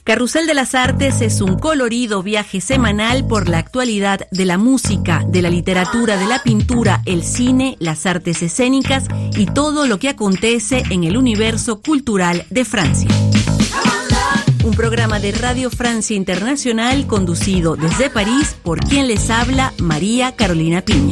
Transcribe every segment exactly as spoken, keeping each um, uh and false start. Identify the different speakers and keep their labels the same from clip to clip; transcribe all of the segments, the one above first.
Speaker 1: Carrusel de las Artes es un colorido viaje semanal por la actualidad de la música, de la literatura, de la pintura, el cine, las artes escénicas y todo lo que acontece en el universo cultural de Francia. Un programa de Radio Francia Internacional conducido desde París por quien les habla, María Carolina Piña.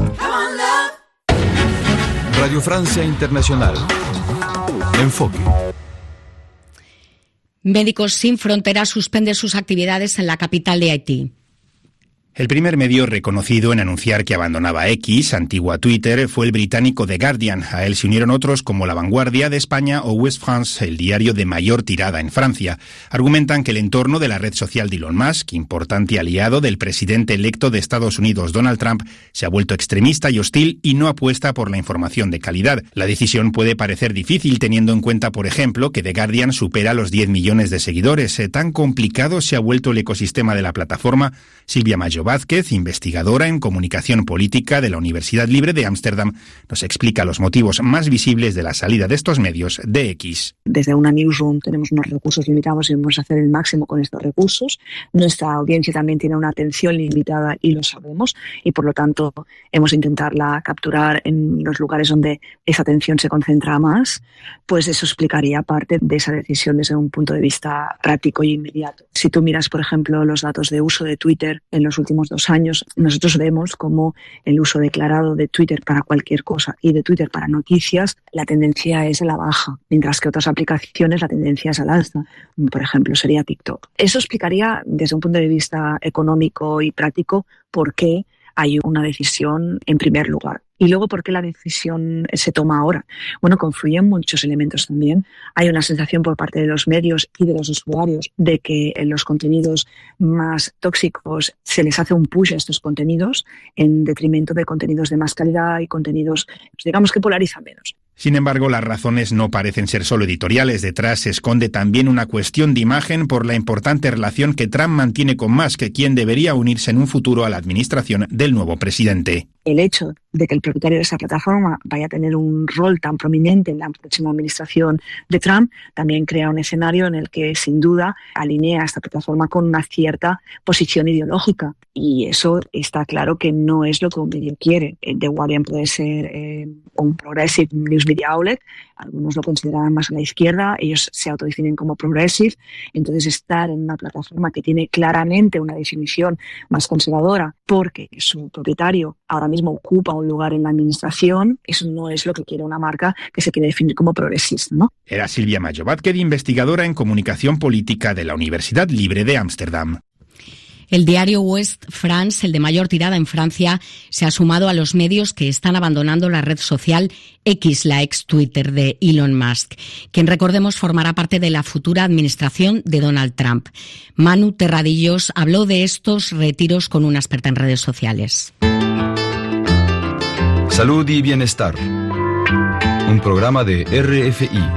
Speaker 2: Radio Francia Internacional. Enfoque.
Speaker 3: Médicos Sin Fronteras suspende sus actividades en la capital de Haití.
Speaker 4: El primer medio reconocido en anunciar que abandonaba X, antigua Twitter, fue el británico The Guardian. A él se unieron otros como La Vanguardia de España o West France, el diario de mayor tirada en Francia. Argumentan que el entorno de la red social de Elon Musk, importante aliado del presidente electo de Estados Unidos Donald Trump, se ha vuelto extremista y hostil y no apuesta por la información de calidad. La decisión puede parecer difícil teniendo en cuenta, por ejemplo, que The Guardian supera los diez millones de seguidores. Tan complicado se ha vuelto el ecosistema de la plataforma. Silvia Mayo Vázquez, investigadora en comunicación política de la Universidad Libre de Ámsterdam, nos explica los motivos más visibles de la salida de estos medios de X.
Speaker 5: Desde una newsroom tenemos unos recursos limitados y vamos a hacer el máximo con estos recursos. Nuestra audiencia también tiene una atención limitada y lo sabemos, y por lo tanto hemos de intentarla capturar en los lugares donde esa atención se concentra más. Pues eso explicaría parte de esa decisión desde un punto de vista práctico y inmediato. Si tú miras, por ejemplo, los datos de uso de Twitter en los últimos dos años, nosotros vemos como el uso declarado de Twitter para cualquier cosa y de Twitter para noticias, la tendencia es a la baja, mientras que otras aplicaciones la tendencia es al alza. Por ejemplo, sería TikTok. Eso explicaría desde un punto de vista económico y práctico por qué hay una decisión en primer lugar. Y luego, ¿por qué la decisión se toma ahora? Bueno, confluyen muchos elementos también. Hay una sensación por parte de los medios y de los usuarios de que en los contenidos más tóxicos se les hace un push a estos contenidos en detrimento de contenidos de más calidad y contenidos, pues digamos, que polarizan menos.
Speaker 4: Sin embargo, las razones no parecen ser solo editoriales. Detrás se esconde también una cuestión de imagen por la importante relación que Trump mantiene con Musk, quien debería unirse en un futuro a la administración del nuevo presidente.
Speaker 5: El hecho de que el propietario de esa plataforma vaya a tener un rol tan prominente en la próxima administración de Trump también crea un escenario en el que, sin duda, alinea a esta plataforma con una cierta posición ideológica. Y eso está claro que no es lo que un medio quiere. The Guardian puede ser eh, un progressive news media outlet. Algunos lo consideran más a la izquierda, ellos se autodefinen como progressive. Entonces, estar en una plataforma que tiene claramente una definición más conservadora porque su propietario ahora mismo ocupa un lugar en la administración, eso no es lo que quiere una marca que se quiere definir como progresista, ¿no?
Speaker 4: Era Silvia Mayo Vázquez, investigadora en comunicación política de la Universidad Libre de Ámsterdam.
Speaker 3: El diario West France, el de mayor tirada en Francia, se ha sumado a los medios que están abandonando la red social X, la ex Twitter de Elon Musk, quien, recordemos, formará parte de la futura administración de Donald Trump. Manu Terradillos habló de estos retiros con una experta en redes sociales.
Speaker 2: Salud y bienestar. Un programa de R F I.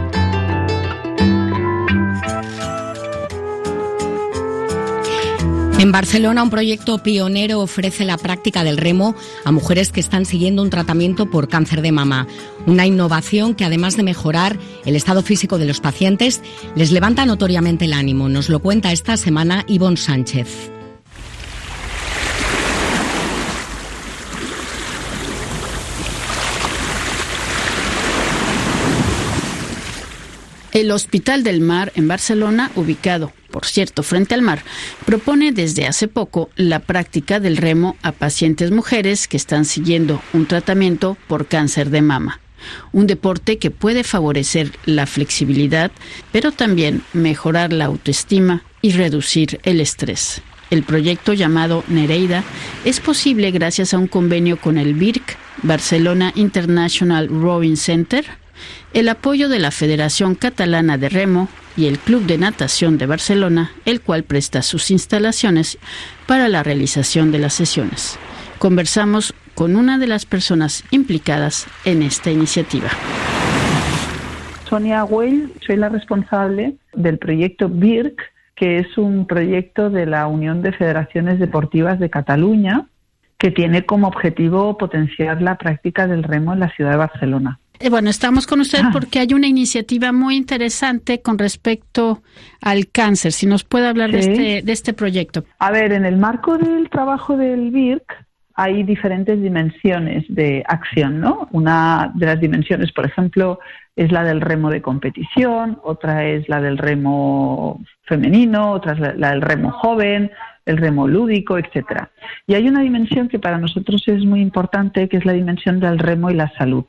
Speaker 3: En Barcelona, un proyecto pionero ofrece la práctica del remo a mujeres que están siguiendo un tratamiento por cáncer de mama. Una innovación que, además de mejorar el estado físico de los pacientes, les levanta notoriamente el ánimo. Nos lo cuenta esta semana Ivonne Sánchez.
Speaker 6: El Hospital del Mar en Barcelona, ubicado, por cierto, frente al mar, propone desde hace poco la práctica del remo a pacientes mujeres que están siguiendo un tratamiento por cáncer de mama. Un deporte que puede favorecer la flexibilidad, pero también mejorar la autoestima y reducir el estrés. El proyecto, llamado Nereida, es posible gracias a un convenio con el B I R C, Barcelona International Rowing Center, el apoyo de la Federación Catalana de Remo y el Club de Natación de Barcelona, el cual presta sus instalaciones para la realización de las sesiones. Conversamos con una de las personas implicadas en esta iniciativa.
Speaker 7: Sonia Güell, soy la responsable del proyecto B I R C, que es un proyecto de la Unión de Federaciones Deportivas de Cataluña, que tiene como objetivo potenciar la práctica del remo en la ciudad de Barcelona.
Speaker 6: Eh, bueno, estamos con usted porque hay una iniciativa muy interesante con respecto al cáncer. Si nos puede hablar sí. de este de este proyecto.
Speaker 7: A ver, en el marco del trabajo del B I R C hay diferentes dimensiones de acción, ¿no? Una de las dimensiones, por ejemplo, es la del remo de competición, otra es la del remo femenino, otra es la, la del remo joven, el remo lúdico, etcétera. Y hay una dimensión que para nosotros es muy importante, que es la dimensión del remo y la salud.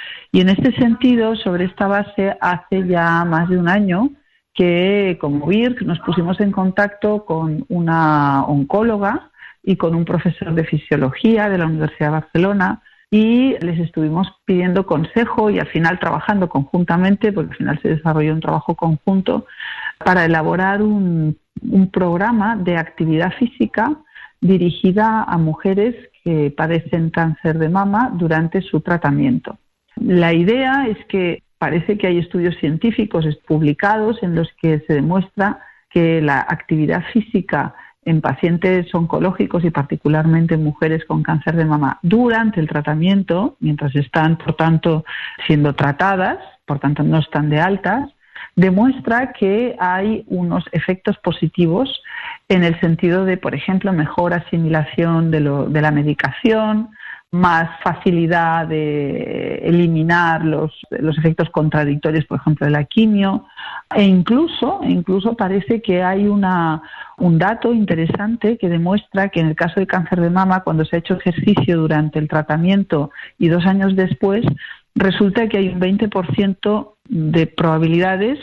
Speaker 7: Y en este sentido, sobre esta base, hace ya más de un año que, como B I R C, nos pusimos en contacto con una oncóloga y con un profesor de fisiología de la Universidad de Barcelona, y les estuvimos pidiendo consejo y al final trabajando conjuntamente, porque al final se desarrolló un trabajo conjunto, para elaborar un, un programa de actividad física dirigida a mujeres que padecen cáncer de mama durante su tratamiento. La idea es que parece que hay estudios científicos publicados en los que se demuestra que la actividad física en pacientes oncológicos y particularmente en mujeres con cáncer de mama durante el tratamiento, mientras están, por tanto, siendo tratadas, por tanto no están de altas, demuestra que hay unos efectos positivos en el sentido de, por ejemplo, mejor asimilación de, lo, de la medicación, más facilidad de eliminar los, los efectos contradictorios, por ejemplo, de la quimio, e incluso, incluso parece que hay una, un dato interesante que demuestra que en el caso del cáncer de mama, cuando se ha hecho ejercicio durante el tratamiento y dos años después, resulta que hay un veinte por ciento de probabilidades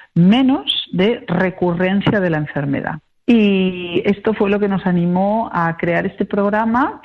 Speaker 7: menos de recurrencia de la enfermedad. Y esto fue lo que nos animó a crear este programa,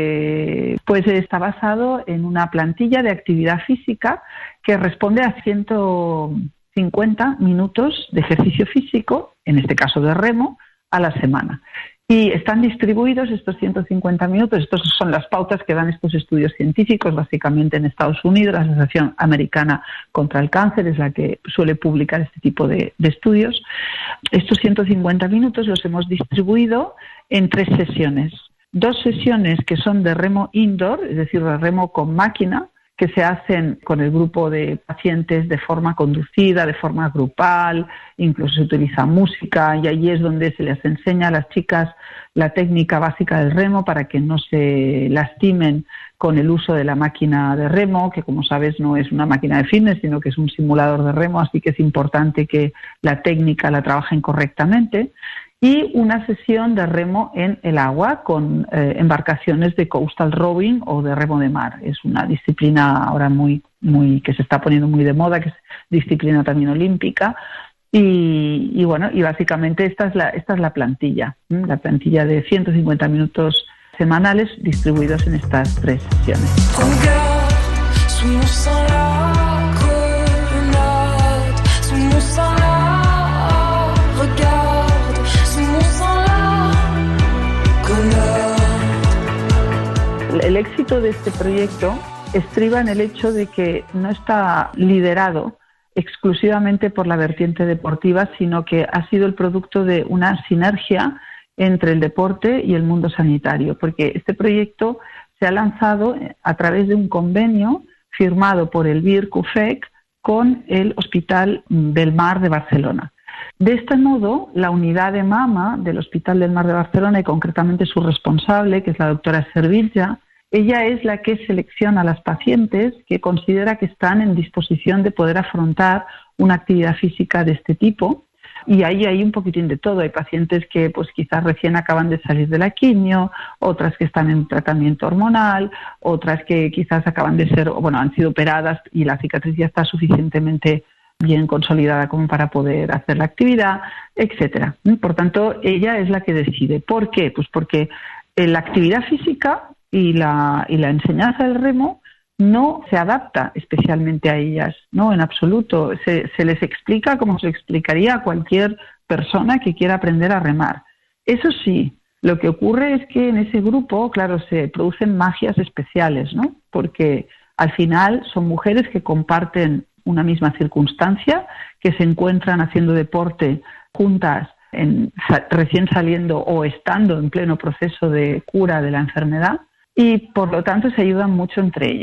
Speaker 7: que pues está basado en una plantilla de actividad física que responde a ciento cincuenta minutos de ejercicio físico, en este caso de remo, a la semana. Y están distribuidos estos ciento cincuenta minutos, estas son las pautas que dan estos estudios científicos, básicamente en Estados Unidos. La Asociación Americana contra el Cáncer es la que suele publicar este tipo de, de estudios. Estos ciento cincuenta minutos los hemos distribuido en tres sesiones. Dos sesiones que son de remo indoor, es decir, de remo con máquina, que se hacen con el grupo de pacientes de forma conducida, de forma grupal, incluso se utiliza música, y allí es donde se les enseña a las chicas la técnica básica del remo para que no se lastimen con el uso de la máquina de remo, que como sabes no es una máquina de fitness, sino que es un simulador de remo, así que es importante que la técnica la trabajen correctamente. Y una sesión de remo en el agua con eh, embarcaciones de coastal rowing o de remo de mar. Es una disciplina ahora muy, muy que se está poniendo muy de moda, que es disciplina también olímpica. Y, y bueno, y básicamente esta es la, esta es la plantilla, ¿sí? La plantilla de ciento cincuenta minutos semanales distribuidos en estas tres sesiones. El éxito de este proyecto estriba en el hecho de que no está liderado exclusivamente por la vertiente deportiva, sino que ha sido el producto de una sinergia entre el deporte y el mundo sanitario, porque este proyecto se ha lanzado a través de un convenio firmado por el B I R C U F E C con el Hospital del Mar de Barcelona. De este modo, la unidad de mama del Hospital del Mar de Barcelona, y concretamente su responsable, que es la doctora Servilla, ella es la que selecciona a las pacientes que considera que están en disposición de poder afrontar una actividad física de este tipo. Y ahí hay un poquitín de todo. Hay pacientes que pues quizás recién acaban de salir de la quimio, otras que están en tratamiento hormonal, otras que quizás acaban de ser, bueno, han sido operadas y la cicatriz ya está suficientemente bien consolidada como para poder hacer la actividad, etcétera. Por tanto, ella es la que decide. ¿Por qué? Pues porque la actividad física y la, y la enseñanza del remo no se adapta especialmente a ellas, no, en absoluto. Se, se les explica como se explicaría a cualquier persona que quiera aprender a remar. Eso sí, lo que ocurre es que en ese grupo, claro, se producen magias especiales, ¿no? Porque al final son mujeres que comparten una misma circunstancia, que se encuentran haciendo deporte juntas, en, recién saliendo o estando en pleno proceso de cura de la enfermedad, y por lo tanto se ayudan mucho entre ellas.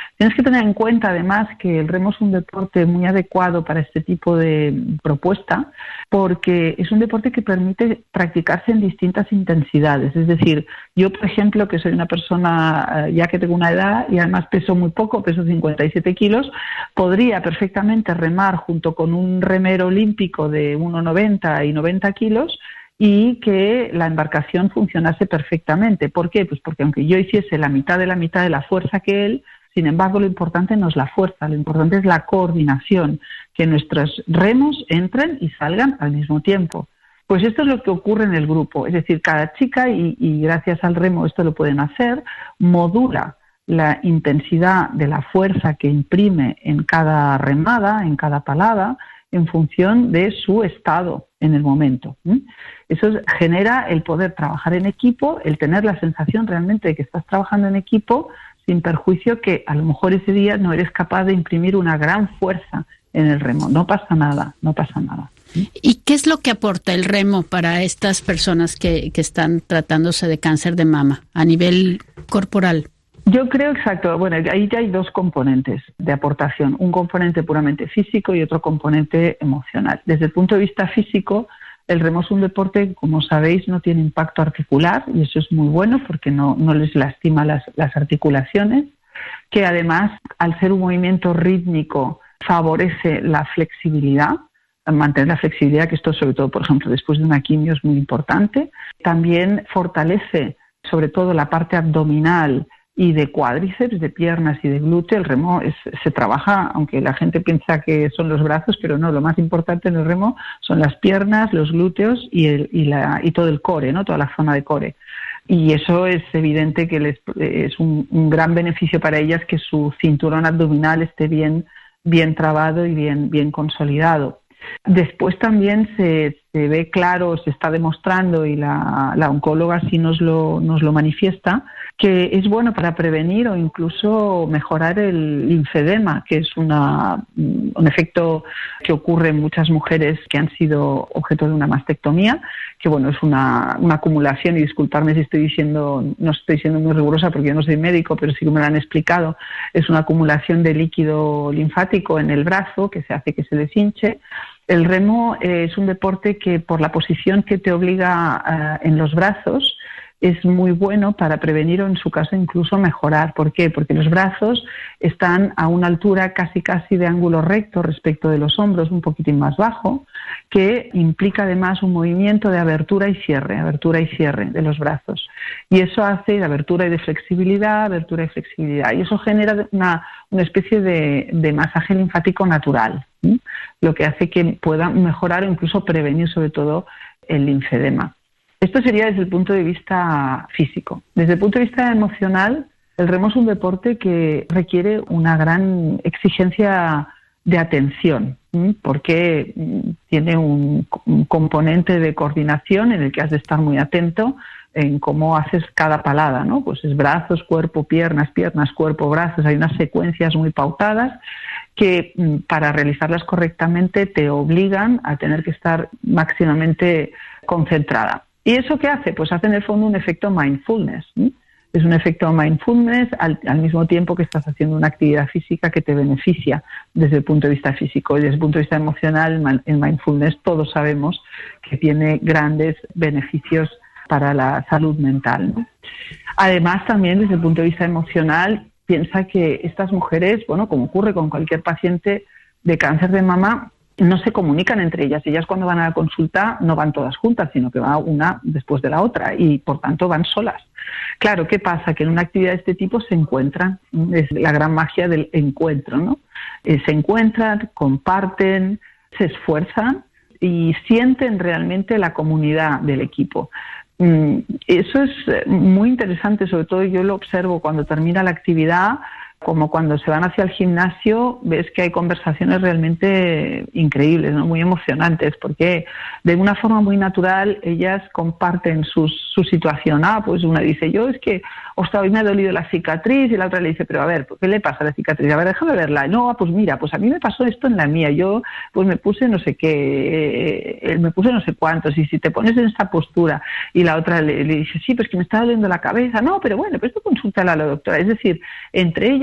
Speaker 7: Tienes que tener en cuenta además que el remo es un deporte muy adecuado para este tipo de propuesta porque es un deporte que permite practicarse en distintas intensidades. Es decir, yo por ejemplo que soy una persona ya que tengo una edad y además peso muy poco, peso cincuenta y siete kilos, podría perfectamente remar junto con un remero olímpico de uno noventa y noventa kilos y que la embarcación funcionase perfectamente. ¿Por qué? Pues porque aunque yo hiciese la mitad de la mitad de la fuerza que él, sin embargo lo importante no es la fuerza, lo importante es la coordinación, que nuestros remos entren y salgan al mismo tiempo. Pues esto es lo que ocurre en el grupo, es decir, cada chica, y, y gracias al remo esto lo pueden hacer, modula la intensidad de la fuerza que imprime en cada remada, en cada palada, en función de su estado en el momento. Eso genera el poder trabajar en equipo, el tener la sensación realmente de que estás trabajando en equipo, sin perjuicio que a lo mejor ese día no eres capaz de imprimir una gran fuerza en el remo. No pasa nada, no pasa nada.
Speaker 6: ¿Y qué es lo que aporta el remo para estas personas que, que están tratándose de cáncer de mama a nivel corporal?
Speaker 7: Yo creo, exacto, bueno, ahí ya hay dos componentes de aportación, un componente puramente físico y otro componente emocional. Desde el punto de vista físico, el remo es un deporte que, como sabéis, no tiene impacto articular y eso es muy bueno porque no, no les lastima las, las articulaciones, que además, al ser un movimiento rítmico, favorece la flexibilidad, mantener la flexibilidad, que esto sobre todo, por ejemplo, después de una quimio es muy importante. También fortalece sobre todo la parte abdominal y de cuádriceps, de piernas y de glúteo. El remo es, se trabaja, aunque la gente piensa que son los brazos, pero no, lo más importante en el remo son las piernas, los glúteos y, el, y, la, y todo el core, ¿no? Toda la zona de core. Y eso es evidente que les, es un, un gran beneficio para ellas que su cinturón abdominal esté bien, bien trabado y bien, bien consolidado. Después también se, se ve claro, se está demostrando, y la, la oncóloga sí nos lo, nos lo manifiesta, que es bueno para prevenir o incluso mejorar el linfedema, que es una, un efecto que ocurre en muchas mujeres que han sido objeto de una mastectomía, que bueno, es una, una acumulación, y disculparme si estoy diciendo, no estoy siendo muy rigurosa porque yo no soy médico, pero sí que me lo han explicado, es una acumulación de líquido linfático en el brazo que se hace que se les hinche. El remo eh, es un deporte que, por la posición que te obliga uh, en los brazos, es muy bueno para prevenir o, en su caso, incluso mejorar. ¿Por qué? Porque los brazos están a una altura casi casi de ángulo recto respecto de los hombros, un poquitín más bajo, que implica además un movimiento de abertura y cierre, abertura y cierre de los brazos. Y eso hace de abertura y de flexibilidad, abertura y flexibilidad. Y eso genera una, una especie de, de masaje linfático natural, ¿sí? Lo que hace que pueda mejorar o incluso prevenir sobre todo el linfedema. Esto sería desde el punto de vista físico. Desde el punto de vista emocional, el remo es un deporte que requiere una gran exigencia de atención, ¿sí? Porque tiene un, un componente de coordinación en el que has de estar muy atento en cómo haces cada palada, ¿no? Pues es brazos, cuerpo, piernas, piernas, cuerpo, brazos. Hay unas secuencias muy pautadas que, para realizarlas correctamente, te obligan a tener que estar máximamente concentrada. ¿Y eso qué hace? Pues hace en el fondo un efecto mindfulness, ¿sí? Es un efecto mindfulness al, al mismo tiempo que estás haciendo una actividad física que te beneficia desde el punto de vista físico. Y desde el punto de vista emocional, el mindfulness todos sabemos que tiene grandes beneficios para la salud mental, ¿no? Además, también desde el punto de vista emocional, piensa que estas mujeres, bueno, como ocurre con cualquier paciente de cáncer de mama, no se comunican entre ellas. Ellas, cuando van a la consulta, no van todas juntas, sino que va una después de la otra y, por tanto, van solas. Claro, ¿qué pasa? Que en una actividad de este tipo se encuentran, es la gran magia del encuentro, ¿no? Eh, se encuentran, comparten, se esfuerzan y sienten realmente la comunidad del equipo. Mm, eso es muy interesante, sobre todo yo lo observo cuando termina la actividad. Como cuando se van hacia el gimnasio, ves que hay conversaciones realmente increíbles, ¿no? Muy emocionantes, porque de una forma muy natural ellas comparten sus, su situación. Ah, pues una dice, yo es que, ostras, hoy me ha dolido la cicatriz, y la otra le dice, pero a ver, ¿qué le pasa a la cicatriz? A ver, déjame verla. No, pues mira, pues a mí me pasó esto en la mía, yo pues me puse no sé qué, eh, me puse no sé cuántos, y si te pones en esta postura, y la otra le, le dice, sí, pues que me está doliendo la cabeza. No, pero bueno, pues tú consúltala a la doctora. Es decir, entre ellas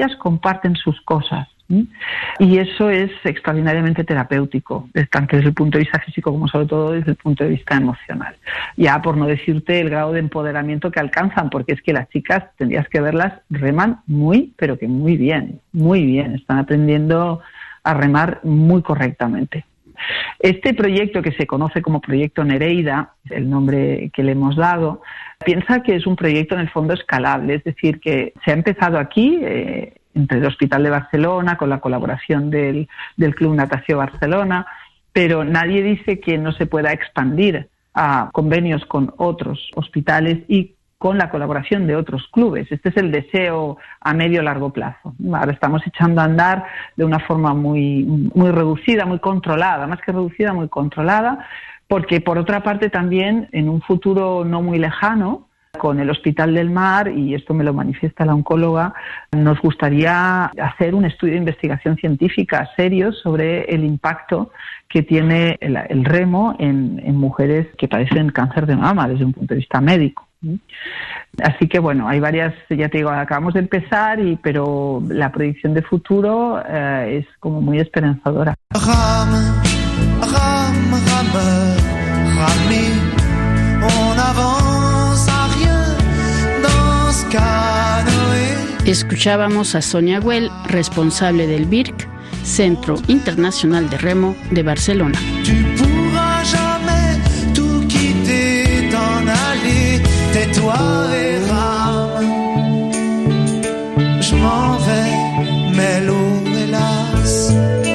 Speaker 7: chicas comparten sus cosas. Y eso es extraordinariamente terapéutico, tanto desde el punto de vista físico como sobre todo desde el punto de vista emocional. Ya por no decirte el grado de empoderamiento que alcanzan, porque es que las chicas, tendrías que verlas, reman muy, pero que muy bien, muy bien. Están aprendiendo a remar muy correctamente. Este proyecto, que se conoce como Proyecto Nereida, el nombre que le hemos dado, piensa que es un proyecto en el fondo escalable, es decir, que se ha empezado aquí, eh, entre el Hospital de Barcelona, con la colaboración del, del Club Natació Barcelona, pero nadie dice que no se pueda expandir a convenios con otros hospitales y con la colaboración de otros clubes. Este es el deseo a medio largo plazo. Ahora estamos echando a andar de una forma muy, muy reducida, muy controlada, más que reducida, muy controlada, porque por otra parte también en un futuro no muy lejano, con el Hospital del Mar, y esto me lo manifiesta la oncóloga, nos gustaría hacer un estudio de investigación científica serio sobre el impacto que tiene el, el remo en, en mujeres que padecen cáncer de mama desde un punto de vista médico. Así que bueno, hay varias, ya te digo, acabamos de empezar, y pero la proyección de futuro eh, es como muy esperanzadora.
Speaker 8: Ram, ram, ram, rami, on avance a rien dans ce canoë.
Speaker 6: Escuchábamos a Sonia Güell, responsable del B I R C, Centro Internacional de Remo de Barcelona.
Speaker 8: Tu pourras jamais tout quitter, t'en aller, tais-toi et rame. Je m'en vais, mais l'eau hélas,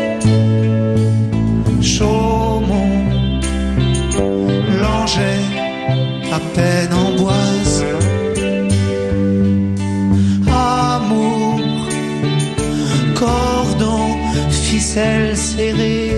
Speaker 8: Chaumont, Langeais, à peine Amboise. Amour, cordon, ficelle serrée,